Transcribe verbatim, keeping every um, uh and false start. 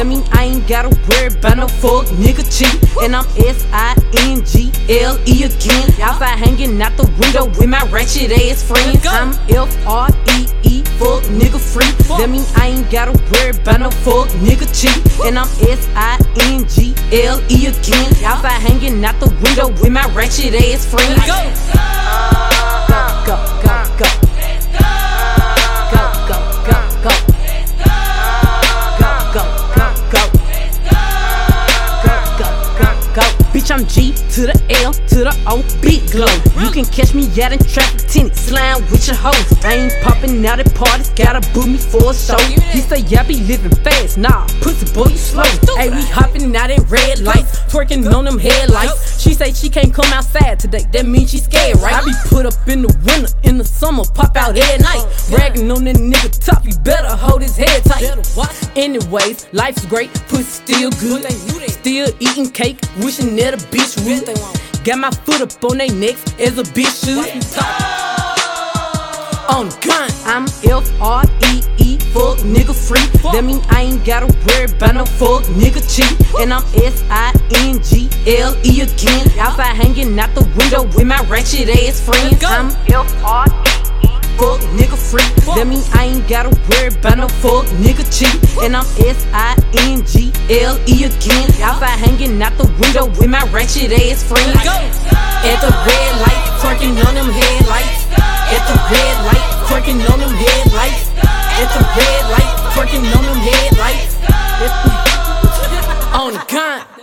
That mean I ain't gotta worry about no fuck nigga cheat. And I'm S I N G L E again. Outside hanging out the window with my ratchet ass friends. I'm F R E E, fuck nigga free. That mean I ain't gotta worry about no fuck nigga cheat. And I'm S I N G L E again. Outside hanging out the window with my ratchet ass friends. Go, go, go, go, go. Bitch, I'm G to the L to the O, big glow. You can catch me out in traffic, tinted, slime with your hoes. I ain't popping out at parties, gotta book me for a show. He say, yeah, I be living fast, nah, pussy boy, you slow. Hey, we hopping out at red lights, twerking on them headlights. She say she can't come outside today, that means she scared, right? I be put up in the winter, in the summer, pop out at night. Bragging on that nigga top, you better hold his head tight. Anyways, life's great, pussy still good. Still eating cake, wishing that a bitch would. Got my foot up on they necks as a bitch should. On the gun, I'm F R E E, fuck nigga free. That mean I ain't gotta worry about no fuck nigga cheat. And I'm S I N G L E again. Outside hanging out the window with my ratchet ass friends. I'm F R E E, fuck nigga free. That mean I ain't gotta worry about no fuck nigga cheat. And I'm S I N G L E again. Outside hanging out the window with my ratchet ass friends. At the red light, twerking on them headlights. At the red light, twerking on them headlights. At the red light, twerking on them headlights. On the gun.